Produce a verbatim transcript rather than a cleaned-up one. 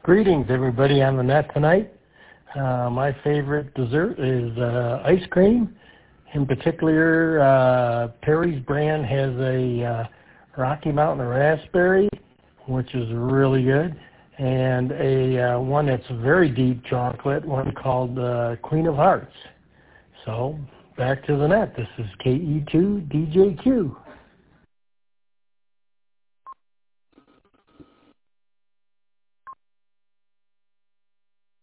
Greetings, everybody on the net tonight. Uh, my favorite dessert is uh, ice cream. In particular, uh, Perry's brand has a uh, Rocky Mountain Raspberry, which is really good, and a uh, one that's very deep chocolate, one called uh, Queen of Hearts. So, back to the net. This is K E two D J Q.